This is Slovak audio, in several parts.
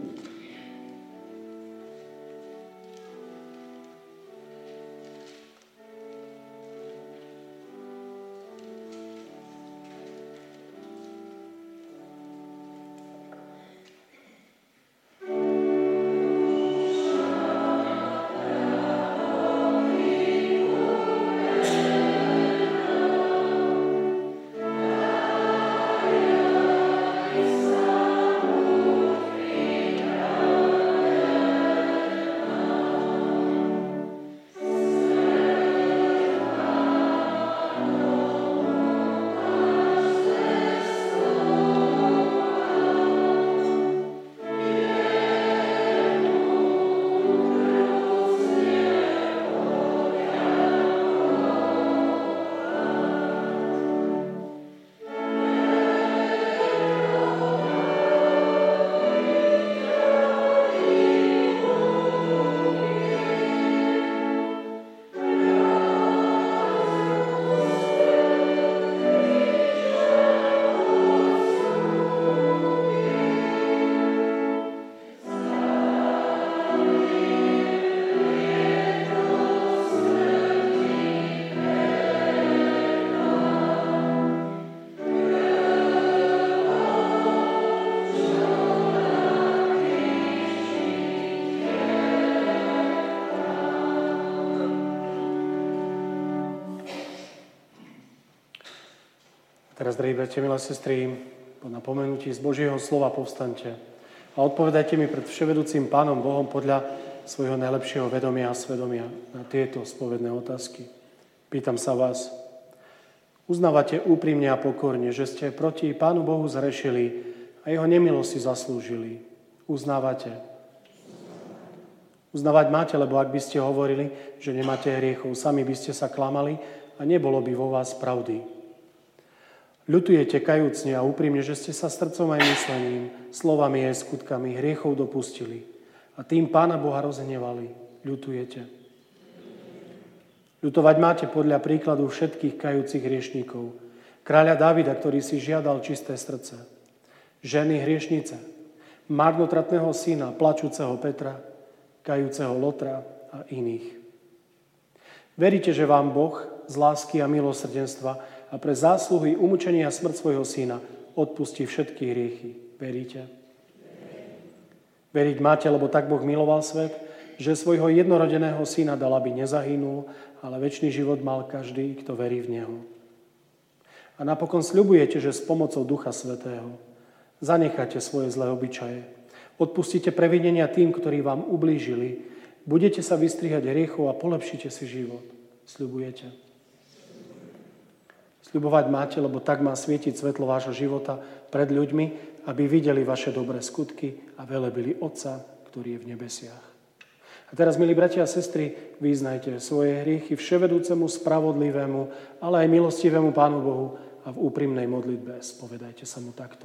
Teraz, drahí bratia, milé sestry, po napomenutí z Božieho slova povstaňte a odpovedajte mi pred vševedúcim Pánom Bohom podľa svojho najlepšieho vedomia a svedomia na tieto spovedné otázky. Pýtam sa vás, uznávate úprimne a pokorne, že ste proti Pánu Bohu zrešili a jeho nemilosť si zaslúžili? Uznávate? Uznávať máte, lebo ak by ste hovorili, že nemáte hriechov, sami by ste sa klamali a nebolo by vo vás pravdy. Ľutujete kajúcne a úprimne, že ste sa srdcom aj myslením, slovami aj skutkami hriechov dopustili a tým Pána Boha rozhnevali. Ľutujete. Ľutovať máte podľa príkladu všetkých kajúcich hriešníkov. Kráľa Dávida, ktorý si žiadal čisté srdce. Ženy hriešnice, marnotratného syna, plačúceho Petra, kajúceho Lotra a iných. Veríte, že vám Boh z lásky a milosrdenstva a pre zásluhy umúčenia a smrť svojho syna odpustí všetky hriechy. Veríte? Veriť máte, lebo tak Boh miloval svet, že svojho jednorodeného syna dal, aby nezahynul, ale večný život mal každý, kto verí v Neho. A napokon sľubujete, že s pomocou Ducha Svätého zanecháte svoje zlé obyčaje, odpustíte previnenia tým, ktorí vám ublížili, budete sa vystrihať hriechov a polepšíte si život. Sľubujete? Sľubovať máte, lebo tak má svietiť svetlo vášho života pred ľuďmi, aby videli vaše dobré skutky a velebili Otca, ktorý je v nebesiach. A teraz, milí bratia a sestry, vyznajte svoje hriechy vševedúcemu, spravodlivému, ale aj milostivému Pánu Bohu a v úprimnej modlitbe spovedajte sa mu takto.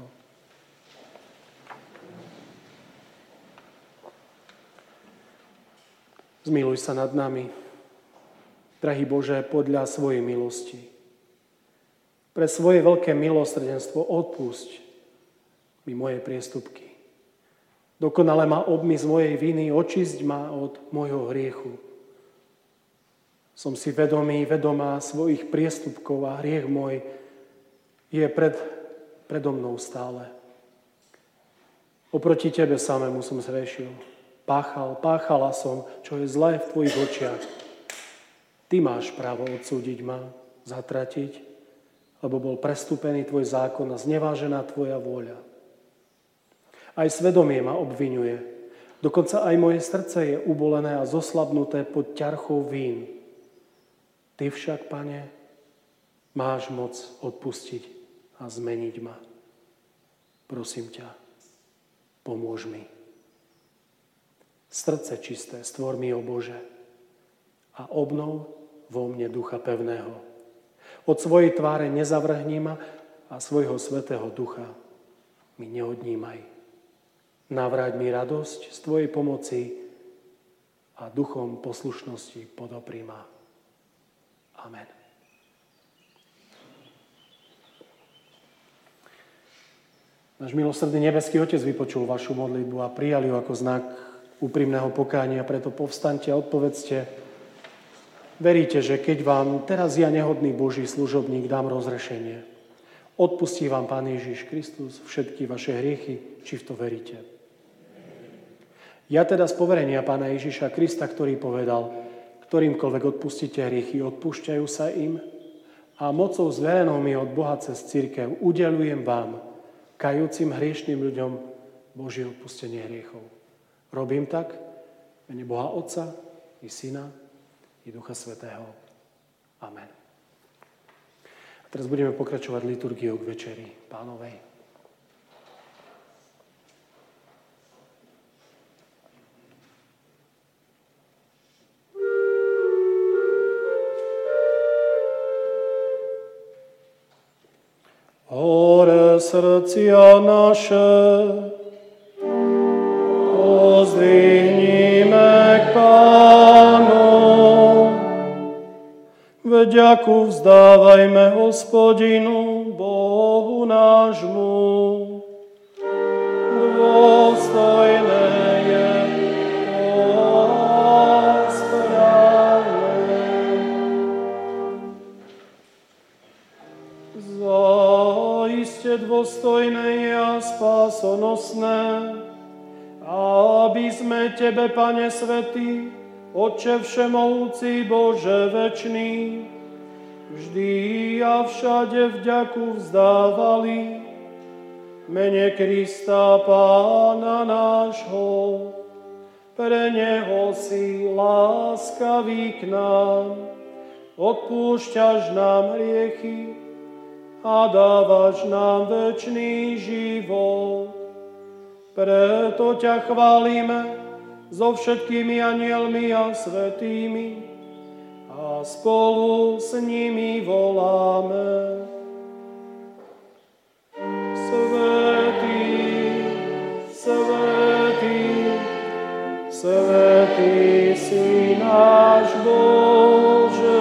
Zmiluj sa nad nami, drahý Bože, podľa svojej milosti. Pre svoje veľké milosrdenstvo odpusť mi moje priestupky. Dokonale ma obmy z mojej viny, očisť ma od môjho hriechu. Som si vedomá svojich priestupkov a hriech môj je predo mnou stále. Oproti Tebe samému som zhrešil. Páchala som, čo je zlé v Tvojich očiach. Ty máš právo odsúdiť ma, zatratiť, lebo bol prestúpený Tvoj zákon a znevážená Tvoja vôľa. Aj svedomie ma obviňuje. Dokonca aj moje srdce je ubolené a zoslabnuté pod ťarchou vín. Ty však, Pane, máš moc odpustiť a zmeniť ma. Prosím ťa, pomôž mi. Srdce čisté stvor mi, o Bože, a obnov vo mne ducha pevného. Od svojej tváre nezavrhni ma a svojho svätého ducha mi neodnímaj. Navráť mi radosť z Tvojej pomoci a duchom poslušnosti podopri ma. Amen. Náš milosrdný nebeský Otec vypočul vašu modlitbu a prijal ju ako znak úprimného pokánia, preto povstaňte a odpovedzte: veríte, že keď vám teraz ja, nehodný Boží služobník, dám rozrešenie, odpustí vám Pán Ježiš Kristus všetky vaše hriechy, či v to veríte? Ja teda z poverenia Pána Ježiša Krista, ktorý povedal: ktorýmkoľvek odpustíte hriechy, odpúšťajú sa im, a mocou zverenou mi od Boha cez cirkev udeľujem vám, kajúcim hriešným ľuďom, Božie odpustenie hriechov. Robím tak v mene Boha Otca i Syna i Ducha Svätého. Amen. A teraz budeme pokračovať liturgiou k večeri Pánovej. Hore srdcia naše, pozdvihnime k Pánu. Vďaku vzdávajme Hospodinu, Bohu nášmu. Dôstojné je a správne. Zaiste dôstojné je a spásonosné, aby sme Tebe, Pane Svätý, Otče všemohúci, Bože večný, vždy a všade vďaku vzdávali mene Krista Pána nášho. Pre Neho si láskavý k nám, odpúšťaš nám hriechy a dávaš nám večný život. Preto ťa chválime so všetkými anielmi a svätými a spolu s nimi voláme: Svätý, svätý, svätý si náš Bože,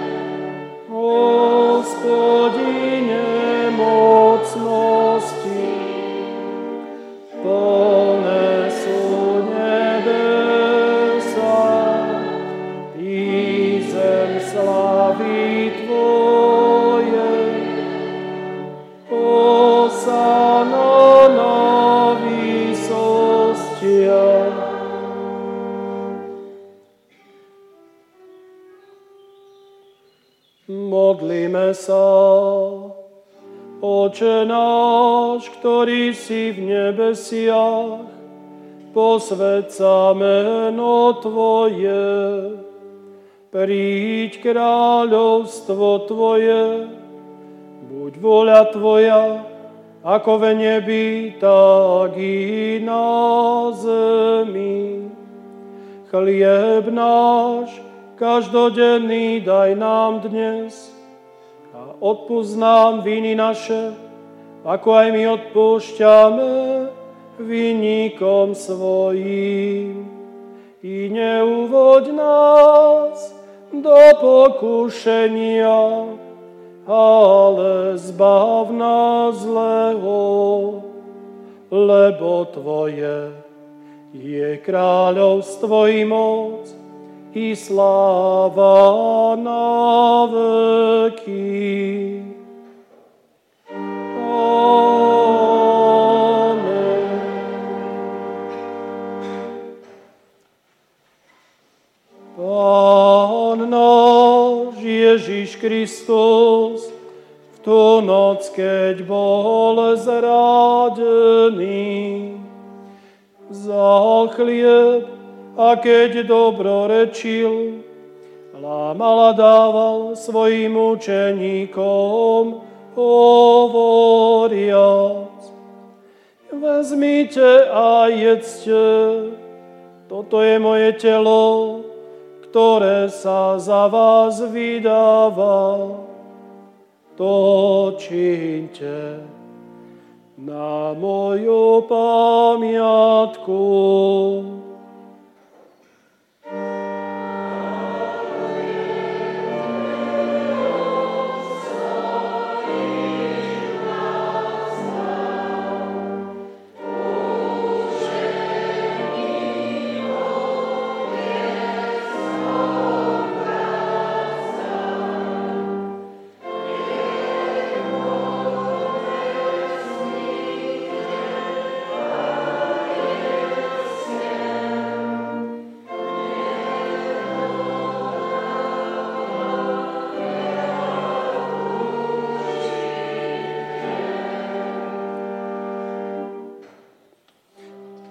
Hospodine mocnosti, plné sú nebesa i zem slávy Tvoje. Hosana na výsostiach. Modlíme sa. Oče náš, ktorý si v nebesiach, posväť sa meno Tvoje, príď kráľovstvo Tvoje, buď vôľa Tvoja, ako v nebi, tak i na zemi. Chlieb náš každodenný daj nám dnes a odpusť nám viny naše, ako aj my odpúšťame vinníkom svojím. I neuvoď nás do pokušenia, ale zbav nás zlého, lebo Tvoje je kráľovstvo i moc i sláva na veky. Amen. Pán náš Ježiš Kristus v tú noc, keď bol zradený, vzal chlieb a keď dobrorečil, lámal a dával svojim učeníkom, hovoriac: vezmite a jedzte, toto je moje telo, ktoré sa za vás vydáva. To čiňte na moju pamiatku.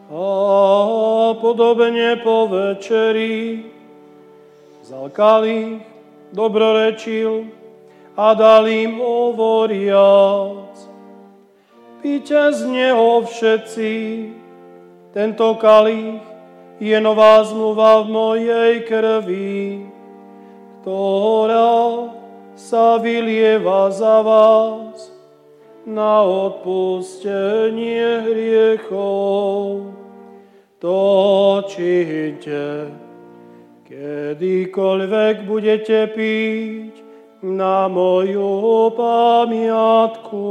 A podobne po večeri vzal kalich, dobrorečil a dal im hovoriac: Píte z neho všetci, tento kalich je nová zmluva v mojej krvi, ktorá sa vylieva za vás na odpustenie hriechov. To činte, kedykoľvek budete piť na moju pamiatku.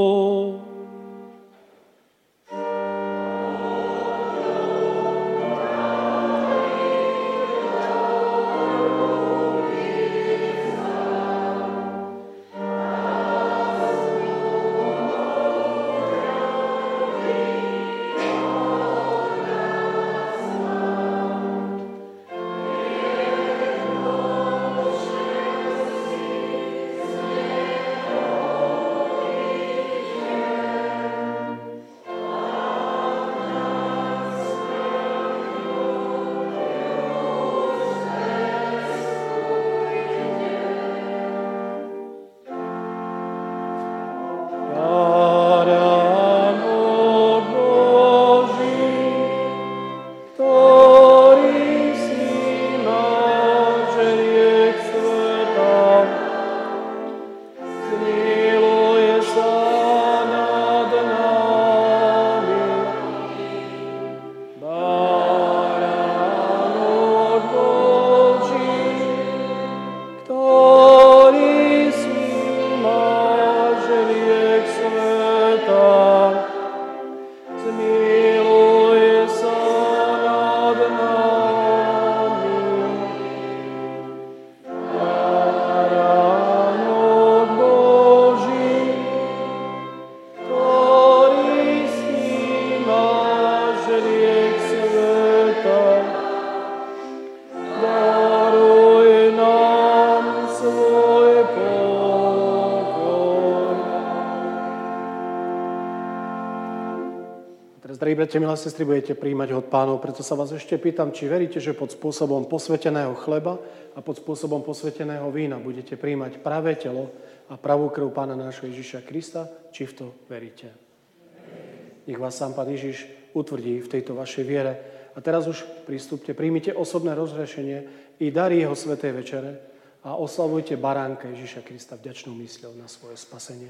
Drahí bratia, milé sestry, budete prijímať od Pánov, preto sa vás ešte pýtam, či veríte, že pod spôsobom posväteného chleba a pod spôsobom posväteného vína budete prijímať pravé telo a pravú krv Pána nášho Ježiša Krista, či v to veríte. Nech vás sám Pán Ježiš utvrdí v tejto vašej viere. A teraz už prístupte, príjmite osobné rozhrešenie i dary jeho svätej večere a oslavujte baránka Ježiša Krista vďačnou mysľou na svoje spasenie.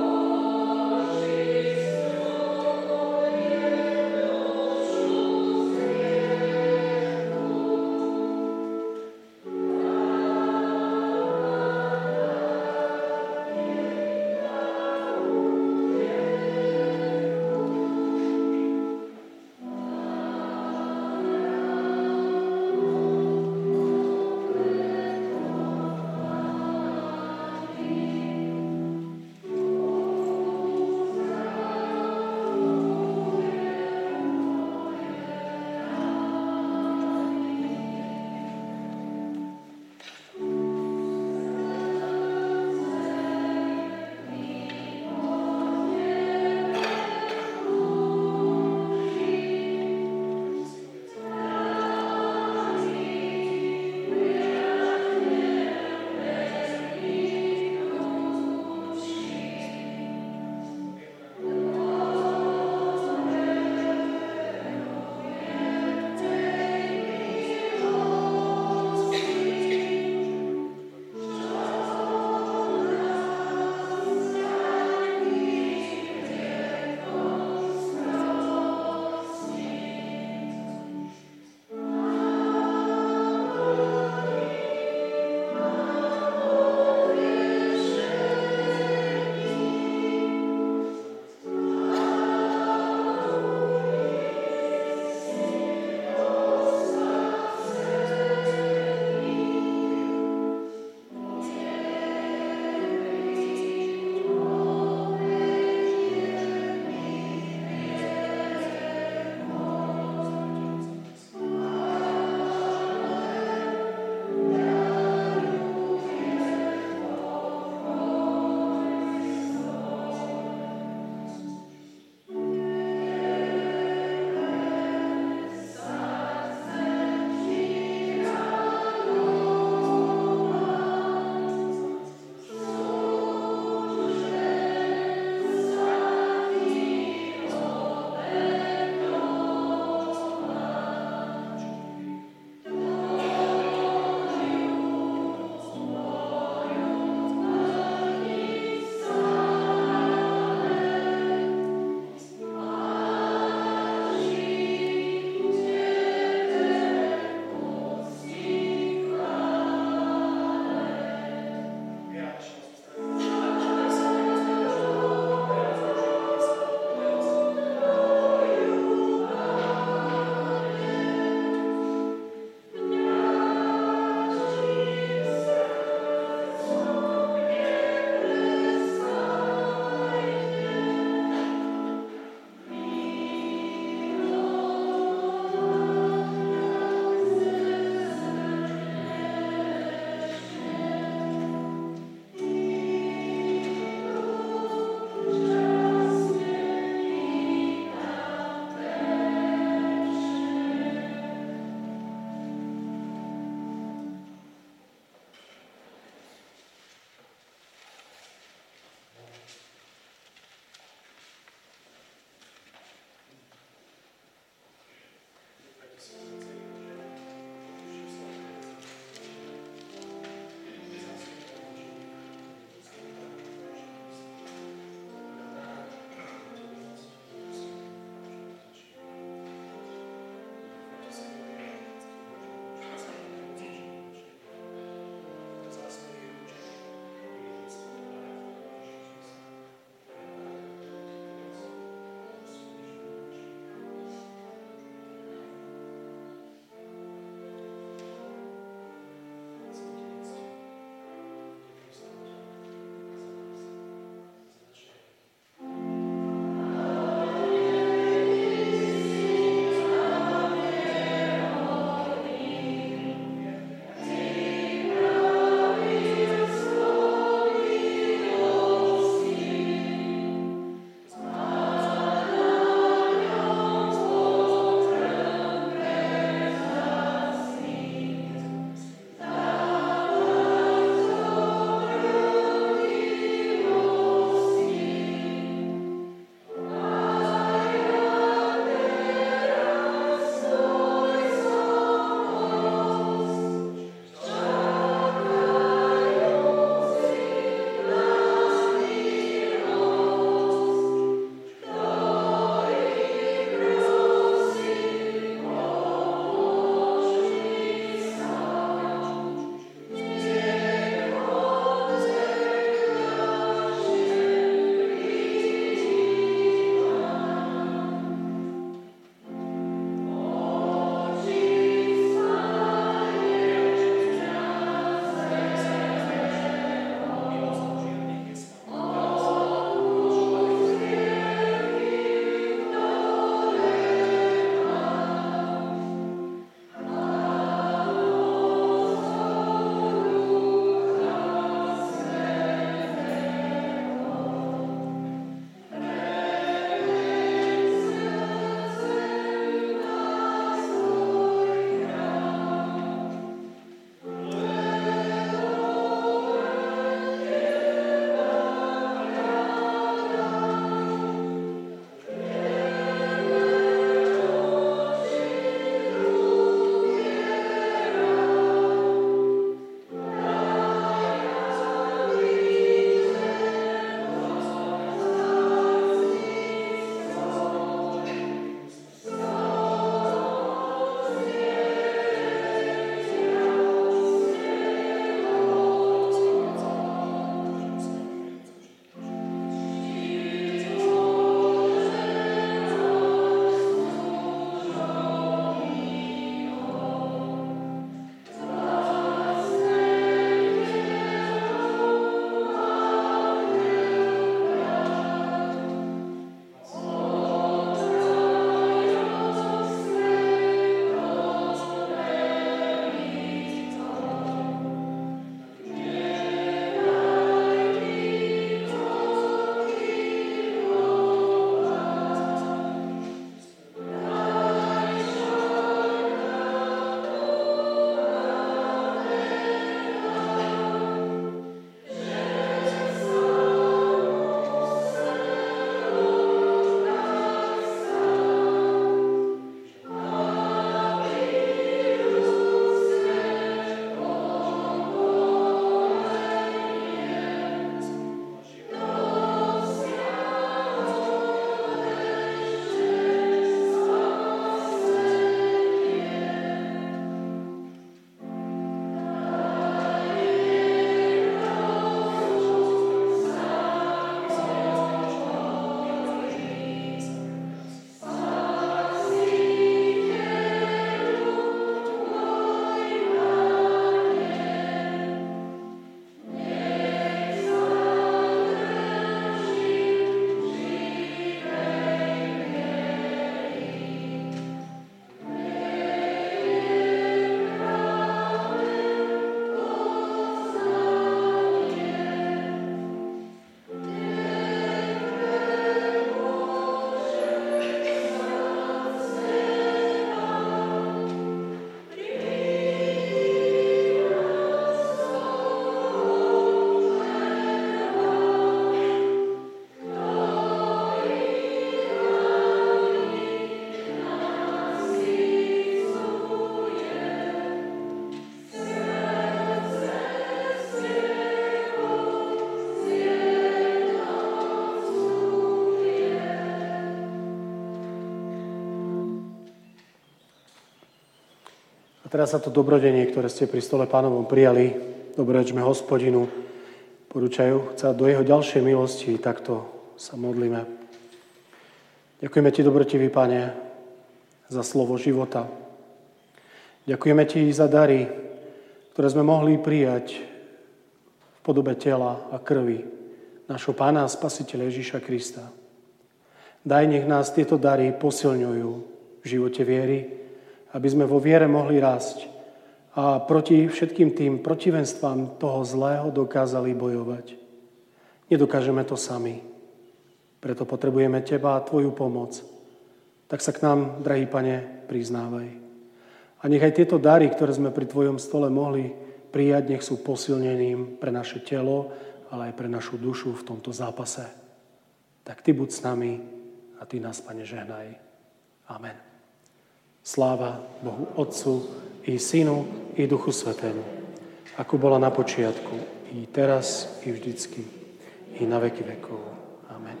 A teraz sa to dobrodenie, ktoré ste pri stole Pánovom prijali, dobrorečme Hospodinu, porúčajú sa do jeho ďalšej milosti, takto sa modlíme. Ďakujeme ti, dobrotivý Pane, za slovo života. Ďakujeme ti za dary, ktoré sme mohli prijať v podobe tela a krvi našho Pána a Spasiteľa Ježiša Krista. Daj, nech nás tieto dary posilňujú v živote viery, aby sme vo viere mohli rásť a proti všetkým tým protivenstvám toho zlého dokázali bojovať. Nedokážeme to sami, preto potrebujeme teba a tvoju pomoc. Tak sa k nám, drahý Pane, priznávaj. A nech aj tieto dary, ktoré sme pri tvojom stole mohli prijať, nech sú posilnením pre naše telo, ale aj pre našu dušu v tomto zápase. Tak ty buď s nami a ty nás, Pane, žehnaj. Amen. Sláva Bohu Otcu i Synu i Duchu Svätému, ako bola na počiatku, i teraz, i vždycky, i na veky vekov. Amen.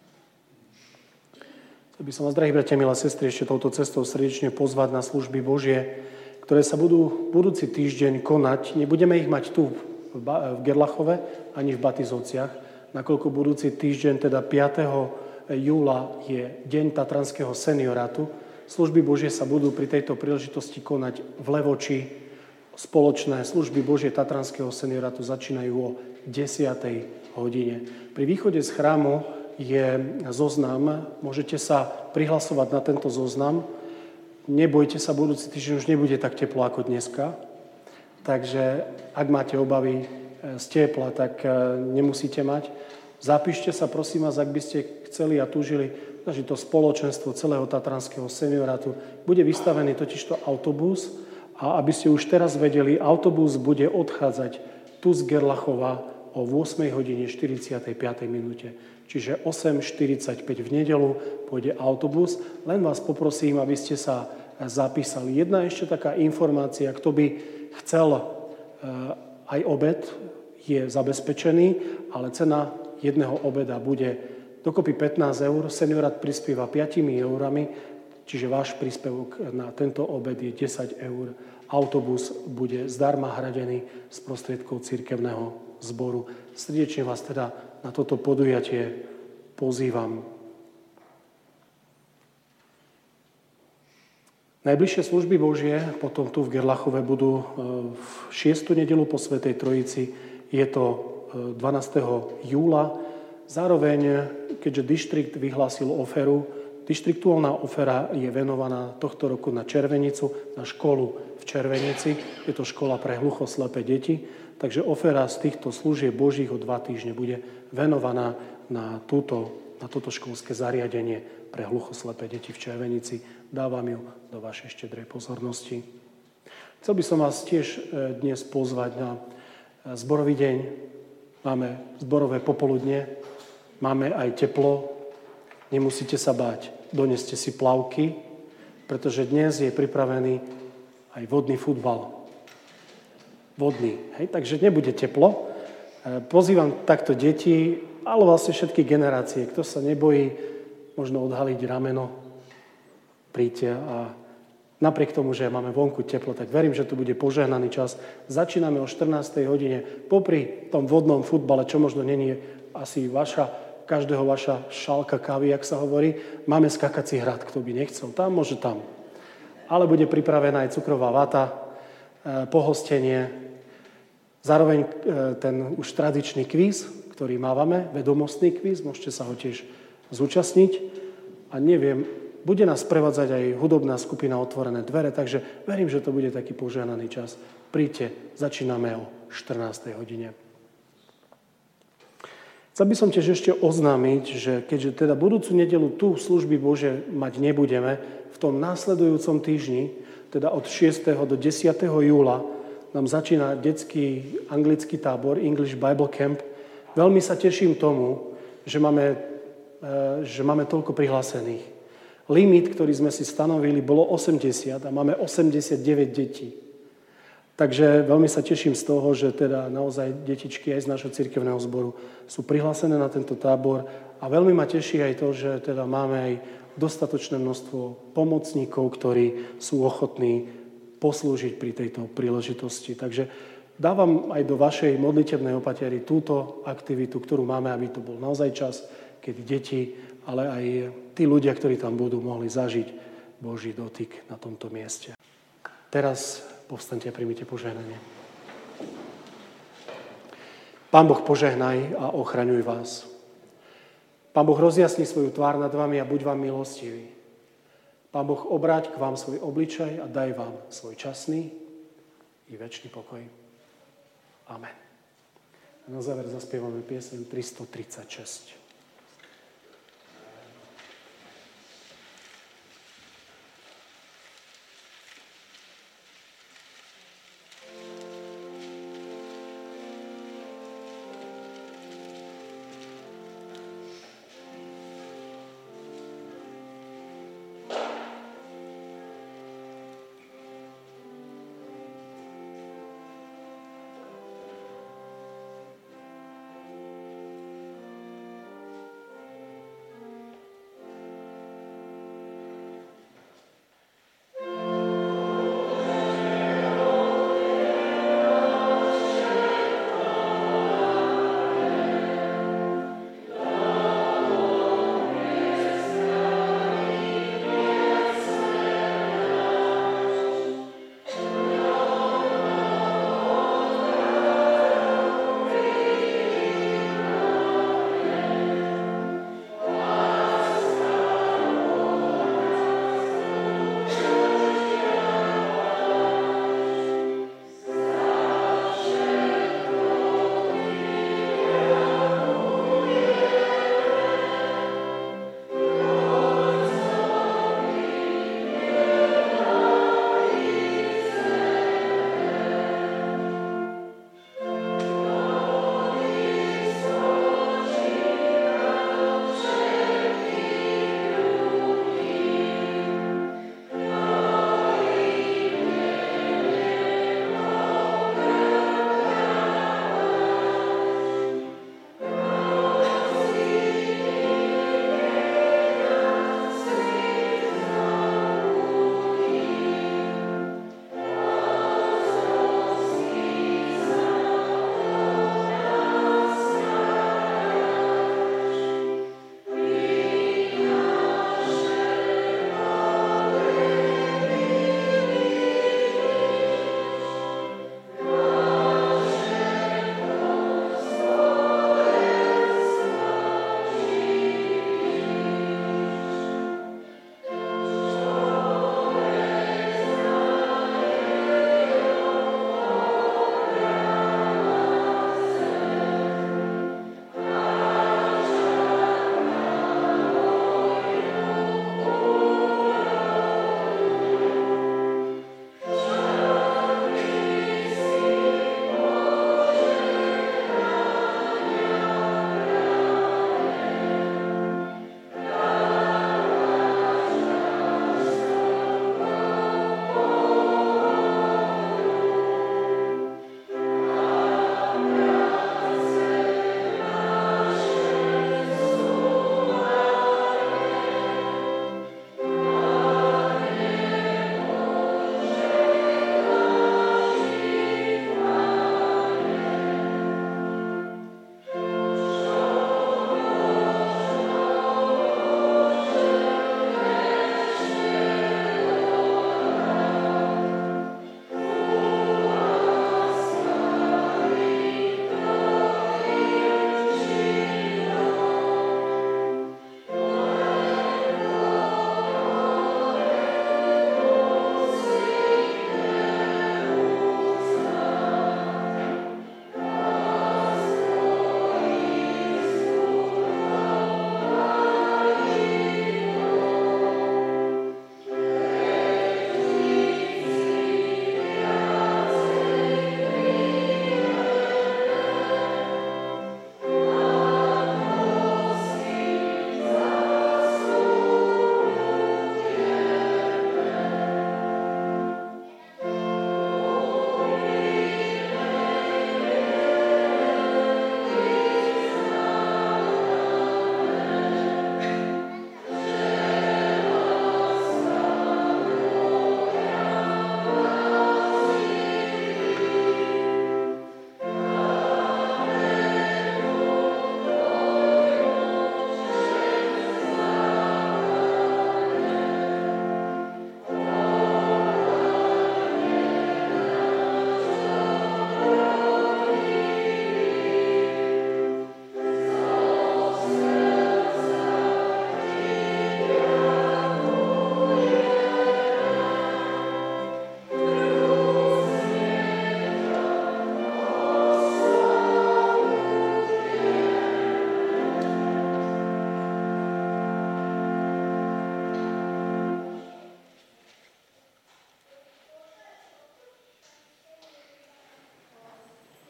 Chcel by som vás, drahí bratia, milé sestry, ešte touto cestou srdečne pozvať na služby Božie, ktoré sa budú budúci týždeň konať. Nebudeme ich mať tu v Gerlachove ani v Batizovciach, nakoľko budúci týždeň, teda 5. júla, je Deň Tatranského seniorátu. Služby Božie sa budú pri tejto príležitosti konať v Levoči. Spoločné služby Božie Tatranského seniorátu začínajú o 10. hodine. Pri východe z chrámu je zoznam, môžete sa prihlasovať na tento zoznam. Nebojte sa, budúci týždeň už nebude tak teplo ako dneska. Takže ak máte obavy z tepla, tak nemusíte mať. Zapíšte sa, prosím vás, ak by ste chceli a túžili, že to spoločenstvo celého Tatranského seniorátu bude vystavený totižto autobus a aby ste už teraz vedeli, autobus bude odchádzať tu z Gerlachova o 8:45 minúte. Čiže 8:45 v nedeľu pôjde autobus. Len vás poprosím, aby ste sa zapísali. Jedna ešte taká informácia, kto by chcel aj obed, je zabezpečený, ale cena jedného obeda bude dokopy 15 eur. Seniorát prispieva 5 eurami, čiže váš príspevok na tento obed je 10 eur. Autobus bude zdarma hradený z prostriedkov cirkevného zboru. Srdečne vás teda na toto podujatie pozývam. Najbližšie služby Božie potom tu v Gerlachove budú v 6. nedeľu po Svätej Trojici. Je to 12. júla. Zároveň, keďže dištrikt vyhlásil oferu, dištriktuálna ofera je venovaná tohto roku na Červenicu, na školu v Červenici. Je to škola pre hluchoslepé deti. Takže ofera z týchto služieb Božích o 2 týždne bude venovaná na toto školské zariadenie pre hluchoslepé deti v Červenici. Dávam ju do vašej štedrej pozornosti. Chcel by som vás tiež dnes pozvať na zborový deň. Máme zborové popoludne, máme aj teplo, nemusíte sa báť. Doneste si plavky, pretože dnes je pripravený aj vodný futbal. Vodný, hej? Takže nebude teplo. Pozývam takto deti, ale vlastne všetky generácie. Kto sa nebojí možno odhaliť rameno, príďte a napriek tomu, že máme vonku teplo, tak verím, že to bude požehnaný čas. Začíname o 14. hodine. Popri tom vodnom futbale, čo možno není asi každého vaša šálka kávy, jak sa hovorí, máme skakací hrad, kto by nechcel. Tam môže tam. Ale bude pripravená aj cukrová vata, pohostenie. Zároveň ten už tradičný kvíz, ktorý mávame, vedomostný kvíz, môžete sa ho tiež zúčastniť. A neviem, bude nás prevádzať aj hudobná skupina Otvorené dvere, takže verím, že to bude taký požehnaný čas. Príďte, začíname o 14. hodine. Chcel by som tiež ešte oznámiť, že keďže teda budúcu nedeľu tu služby Bože mať nebudeme, v tom následujúcom týždni, teda od 6. do 10. júla, nám začína detský anglický tábor English Bible Camp. Veľmi sa teším tomu, že máme toľko prihlásených. Limit, ktorý sme si stanovili, bolo 80 a máme 89 detí. Takže veľmi sa teším z toho, že teda naozaj detičky aj z našho cirkevného zboru sú prihlásené na tento tábor a veľmi ma teší aj to, že teda máme aj dostatočné množstvo pomocníkov, ktorí sú ochotní poslúžiť pri tejto príležitosti. Takže dávam aj do vašej modlitebnej opatery túto aktivitu, ktorú máme, aby to bol naozaj čas, keď deti, ale aj tí ľudia, ktorí tam budú, mohli zažiť Boží dotyk na tomto mieste. Teraz povstaňte a príjmite požehnanie. Pán Boh, požehnaj a ochraňuj vás. Pán Boh, rozjasni svoju tvár nad vami a buď vám milostivý. Pán Boh, obráť k vám svoj obličaj a daj vám svoj časný i večný pokoj. Amen. A na záver zaspievame pieseň 336.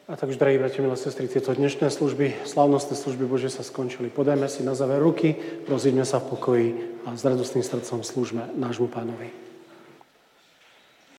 A takže, drahí bratia, milé sestry, tieto dnešné služby, slávnostné služby Božie sa skončili. Podajme si na záver ruky, rozíďme sa v pokoji a s radostným srdcom slúžme nášmu Pánovi.